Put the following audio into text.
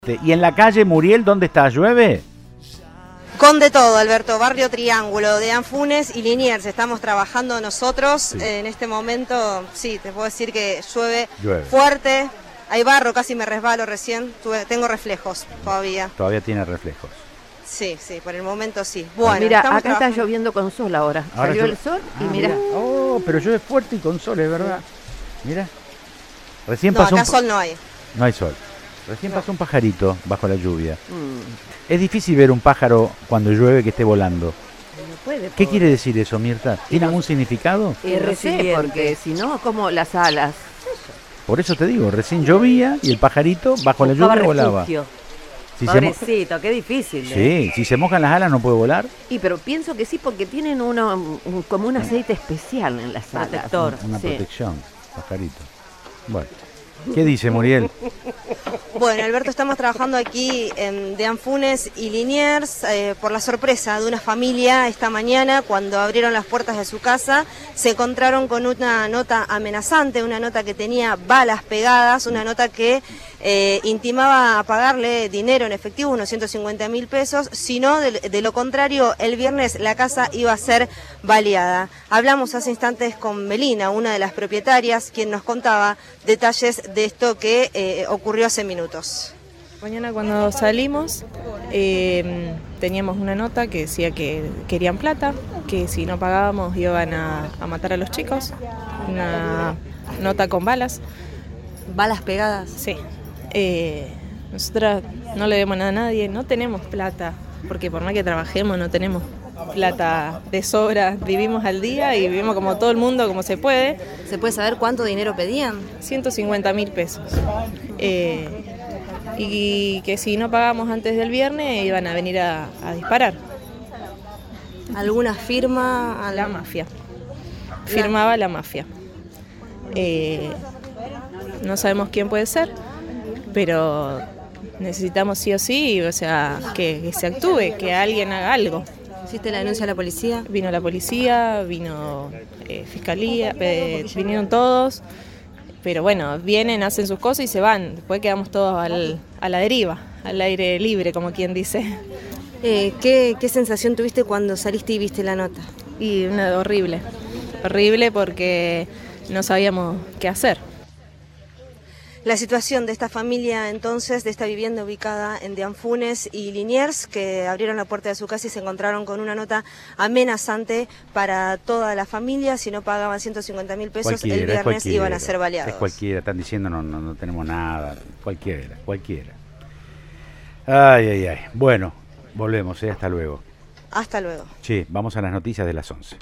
¿Y en la calle Muriel dónde está? ¿Llueve? Con de todo, Alberto, barrio Triángulo, de Anfunes y Liniers, estamos trabajando nosotros, Sí. En este momento, sí, te puedo decir que llueve Llueve. fuerte, hay barro, casi me resbalo recién, tengo reflejos todavía. Todavía tiene reflejos. Sí, por el momento sí. Bueno, mira, estamos acá está trabajando. lloviendo con sol ahora. Ahora Salió llueve. el sol y Ah, mira. Oh, pero llueve fuerte y con sol, es verdad. Mira. Recién No, pasó acá sol no hay. No hay sol. Recién No. pasó un pajarito bajo la lluvia. Es difícil ver un pájaro cuando llueve que esté volando. No puede. ¿Qué quiere decir eso, Mirta? ¿Tiene algún significado? No sé, resiliente. porque si no, como las alas. Por eso te digo, recién llovía y el pajarito bajo la Buscaba lluvia volaba. refugio. Si se, Pobrecito, qué difícil. sí, si se mojan las alas no puede volar. Y pero pienso que sí, porque tienen como un aceite especial en las alas. Protector. Una Sí. protección, pajarito. Bueno, ¿qué dice Muriel? Bueno, Alberto, estamos trabajando aquí de Anfunes y Liniers por la sorpresa de una familia esta mañana cuando abrieron las puertas de su casa. Se encontraron con una nota amenazante, una nota que tenía balas pegadas, una nota que intimaba a pagarle dinero en efectivo, unos 150.000 pesos, si no, de lo contrario, el viernes la casa iba a ser baleada. Hablamos hace instantes con Melina, una de las propietarias, quien nos contaba detalles de esto que ocurrió hace minutos. Mañana cuando salimos teníamos una nota que decía que querían plata, que si no pagábamos iban a matar a los chicos, una nota con balas. Balas pegadas. Sí. Nosotras no le debemos nada a nadie, no tenemos plata, porque por más que trabajemos no tenemos plata de sobra, vivimos al día y vivimos como todo el mundo, como se puede. ¿Se puede saber cuánto dinero pedían? 150.000 pesos. Y que si no pagamos antes del viernes iban a venir a disparar. ¿Alguna firma? La mafia. Firmaba la mafia. No sabemos quién puede ser, pero necesitamos sí o sí, o sea, que se actúe, que alguien haga algo. ¿Hiciste la denuncia a la policía? Vino la policía, vino fiscalía, vinieron todos, pero bueno, vienen, hacen sus cosas y se van. Después quedamos todos a la deriva, al aire libre, como quien dice. ¿Qué sensación tuviste cuando saliste y viste la nota? Y horrible porque no sabíamos qué hacer. La situación de esta familia, entonces, de esta vivienda ubicada en de Anfunes y Liniers, que abrieron la puerta de su casa y se encontraron con una nota amenazante para toda la familia. Si no pagaban 150.000 pesos, el viernes iban a ser baleados. Es cualquiera, están diciendo no tenemos nada, cualquiera. Ay. Bueno, volvemos, hasta luego. Hasta luego. Sí, vamos a las noticias de las 11.